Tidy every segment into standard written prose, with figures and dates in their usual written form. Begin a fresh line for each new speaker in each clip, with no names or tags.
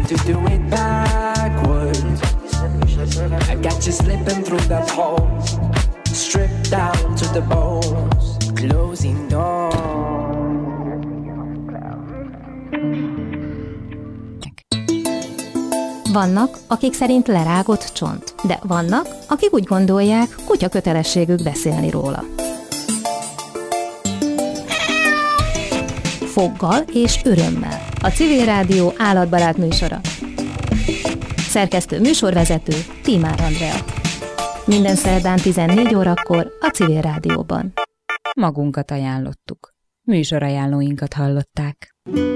to do it backwards. I got you slipping through the holes, stripped down to the bones, closing doors.
Vannak, akik szerint lerágott csont, de vannak, akik úgy gondolják, kutya kötelességük beszélni róla. Foggal és örömmel. A Civil Rádió állatbarát műsora. Szerkesztő műsorvezető Tímár Andrea. Minden szerdán 14 órakor a Civil Rádióban.
Magunkat ajánlottuk. Műsorajánlóinkat hallották.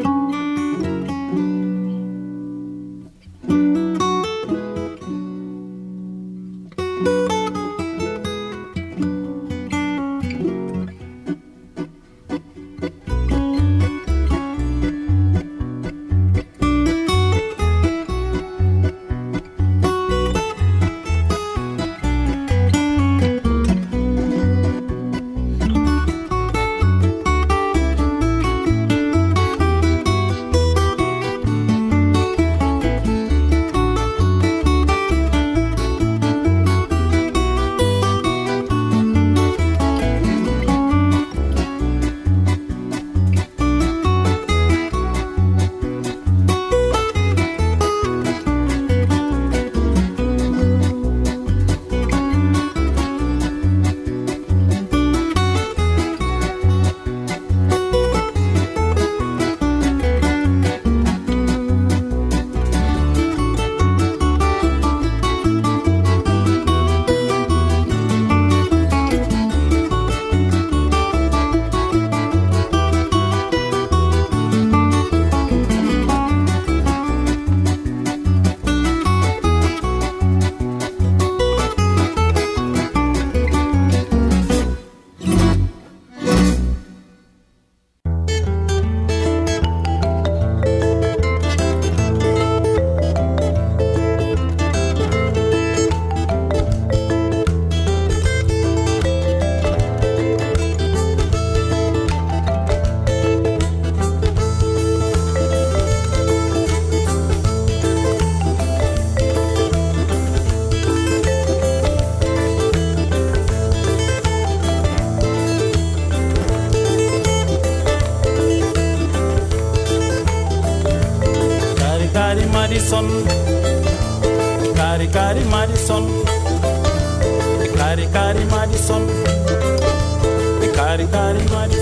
Madison, Cari Madison, Cari Madison, Cari Madison.